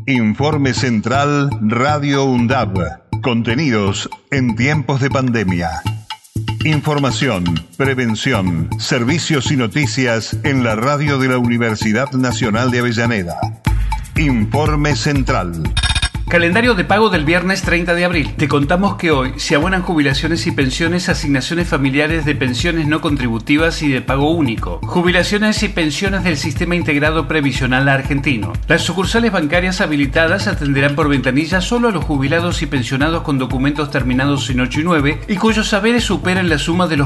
Informe Central Radio UNDAB. Contenidos en tiempos de pandemia. Información, prevención, servicios y noticias en la radio de la Universidad Nacional de Avellaneda. Informe Central. Calendario de pago del viernes 30 de abril. Te contamos que hoy se abonan jubilaciones y pensiones, asignaciones familiares de pensiones no contributivas y de pago único, jubilaciones y pensiones del Sistema Integrado Previsional Argentino. Las sucursales bancarias habilitadas atenderán por ventanilla solo a los jubilados y pensionados con documentos terminados en 8 y 9 y cuyos saberes superan la suma de los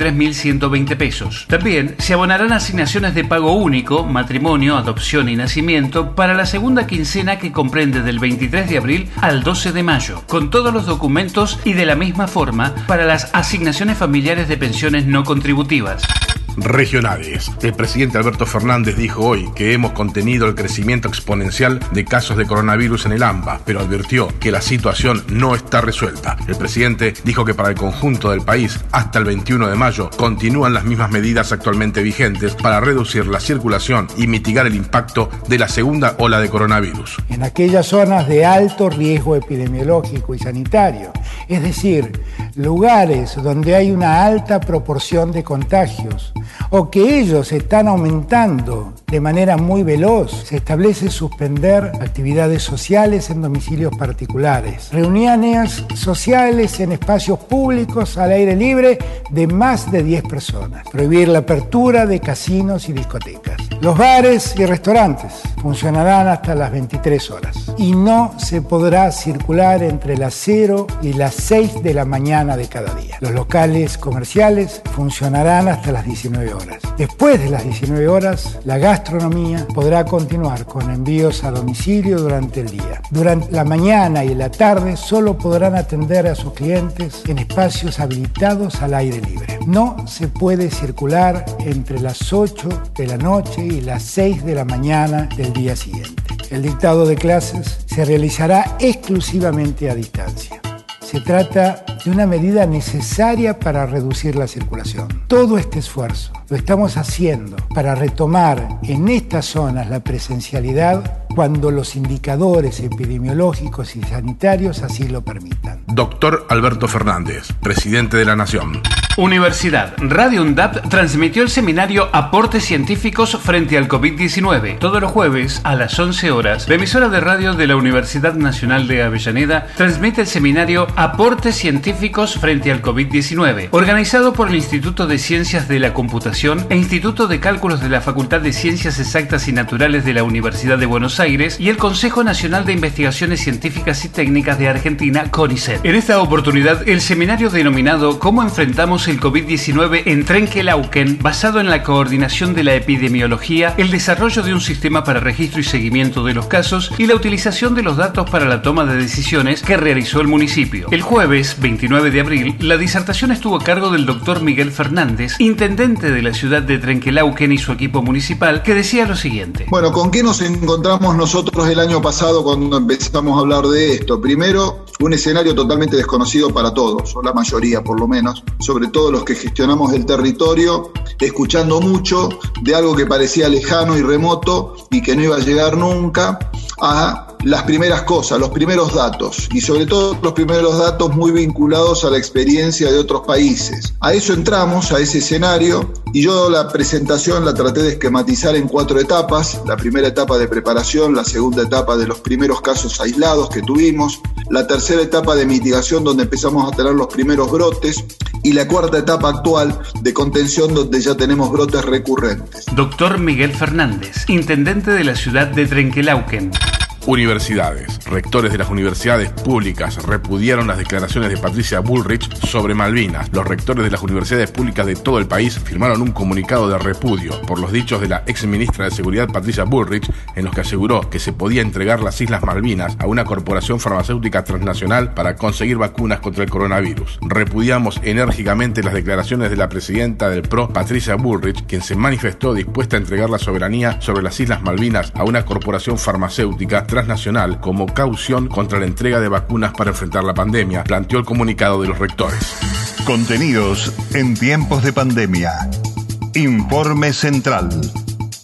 23.120 pesos. También se abonarán asignaciones de pago único, matrimonio, adopción y nacimiento para la segunda quincena que comprende del 23 de abril al 12 de mayo, con todos los documentos y de la misma forma para las asignaciones familiares de pensiones no contributivas. Regionales. El presidente Alberto Fernández dijo hoy que hemos contenido el crecimiento exponencial de casos de coronavirus en el AMBA, pero advirtió que la situación no está resuelta. El presidente dijo que para el conjunto del país, hasta el 21 de mayo, continúan las mismas medidas actualmente vigentes para reducir la circulación y mitigar el impacto de la segunda ola de coronavirus. En aquellas zonas de alto riesgo epidemiológico y sanitario, es decir, lugares donde hay una alta proporción de contagios, o que ellos están aumentando de manera muy veloz, se establece suspender actividades sociales en domicilios particulares, reuniones sociales en espacios públicos al aire libre de más de 10 personas, prohibir la apertura de casinos y discotecas. Los bares y restaurantes funcionarán hasta las 23 horas y no se podrá circular entre las 0 y las 6 de la mañana de cada día. Los locales comerciales funcionarán hasta las 19 horas. Después de las 19 horas, la gastronomía podrá continuar con envíos a domicilio durante el día. Durante la mañana y la tarde solo podrán atender a sus clientes en espacios habilitados al aire libre. No se puede circular entre las 8 de la noche y las 6 de la mañana del día siguiente. El dictado de clases se realizará exclusivamente a distancia. Se trata de una medida necesaria para reducir la circulación. Todo este esfuerzo lo estamos haciendo para retomar en estas zonas la presencialidad cuando los indicadores epidemiológicos y sanitarios así lo permitan. Doctor Alberto Fernández, presidente de la Nación. Universidad. Radio UNDAB transmitió el seminario Aportes Científicos frente al COVID-19. Todos los jueves a las 11 horas, la emisora de radio de la Universidad Nacional de Avellaneda transmite el seminario Aportes Científicos frente al COVID-19, organizado por el Instituto de Ciencias de la Computación e Instituto de Cálculos de la Facultad de Ciencias Exactas y Naturales de la Universidad de Buenos Aires y el Consejo Nacional de Investigaciones Científicas y Técnicas de Argentina, CONICET. En esta oportunidad, el seminario denominado ¿Cómo enfrentamos el COVID-19 en Trenquelauquen, basado en la coordinación de la epidemiología, el desarrollo de un sistema para registro y seguimiento de los casos y la utilización de los datos para la toma de decisiones que realizó el municipio. El jueves 29 de abril, la disertación estuvo a cargo del doctor Miguel Fernández, intendente de la ciudad de Trenquelauquen y su equipo municipal, que decía lo siguiente. Bueno, ¿con qué nos encontramos nosotros el año pasado cuando empezamos a hablar de esto? Primero, un escenario totalmente desconocido para todos, o la mayoría por lo menos, sobre todo los que gestionamos el territorio, escuchando mucho de algo que parecía lejano y remoto y que no iba a llegar nunca, a las primeras cosas, los primeros datos, y sobre todo los primeros datos muy vinculados a la experiencia de otros países. A eso entramos, a ese escenario, y yo la presentación la traté de esquematizar en 4 etapas. La primera etapa de preparación, la segunda etapa de los primeros casos aislados que tuvimos, la tercera etapa de mitigación donde empezamos a tener los primeros brotes, y la cuarta etapa actual de contención donde ya tenemos brotes recurrentes. Doctor Miguel Fernández, intendente de la ciudad de Trenquelauquen. Universidades. Rectores de las universidades públicas repudiaron las declaraciones de Patricia Bullrich sobre Malvinas. Los rectores de las universidades públicas de todo el país firmaron un comunicado de repudio por los dichos de la exministra de Seguridad Patricia Bullrich, en los que aseguró que se podía entregar las Islas Malvinas a una corporación farmacéutica transnacional para conseguir vacunas contra el coronavirus. Repudiamos enérgicamente las declaraciones de la presidenta del PRO, Patricia Bullrich, quien se manifestó dispuesta a entregar la soberanía sobre las Islas Malvinas a una corporación farmacéutica transnacional como caución contra la entrega de vacunas para enfrentar la pandemia, planteó el comunicado de los rectores. Contenidos en tiempos de pandemia. Informe Central.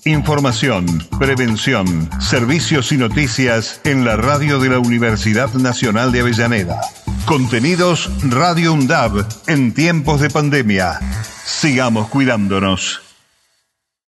Información, prevención, servicios y noticias en la radio de la Universidad Nacional de Avellaneda. Contenidos Radio UNDAB en tiempos de pandemia. Sigamos cuidándonos.